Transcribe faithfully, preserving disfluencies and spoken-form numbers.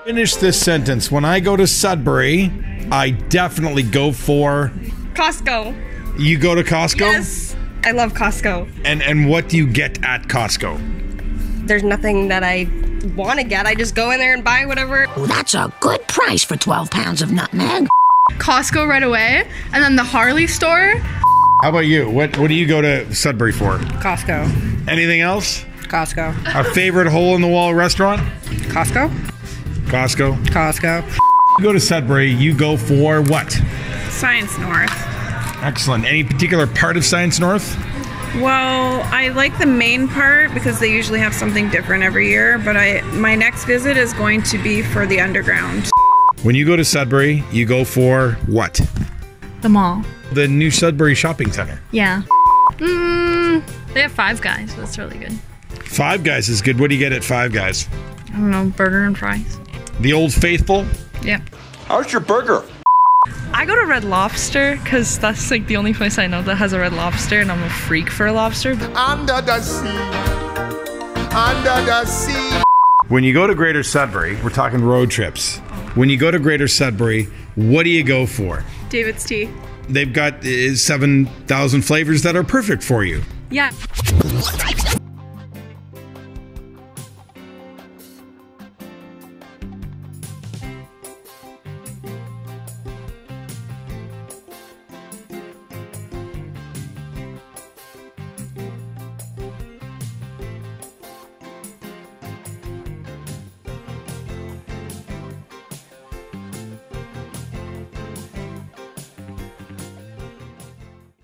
Finish this sentence. When I go to Sudbury, I definitely go for... Costco. You go to Costco? Yes. I love Costco. And and what do you get at Costco? There's nothing that I want to get. I just go in there and buy whatever. Oh, that's a good price for twelve pounds of nutmeg. Costco right away, and then the Harley store. How about you? What what do you go to Sudbury for? Costco. Anything else? Costco. A favorite hole-in-the-wall restaurant? Costco. Costco. Costco. You go to Sudbury, you go for what? Science North. Excellent. Any particular part of Science North? Well, I like the main part because they usually have something different every year, but I my next visit is going to be for the underground. When you go to Sudbury, you go for what? The mall. The new Sudbury Shopping Center. Yeah. Mm, they have Five Guys. That's really good. Five Guys is good. What do you get at Five Guys? I don't know, burger and fries. The Old Faithful? Yeah. How's your burger? I go to Red Lobster because that's like the only place I know that has a Red Lobster, and I'm a freak for lobster. Under the sea. Under the sea. When you go to Greater Sudbury, we're talking road trips. When you go to Greater Sudbury, what do you go for? David's Tea. They've got uh, seven thousand flavors that are perfect for you. Yeah.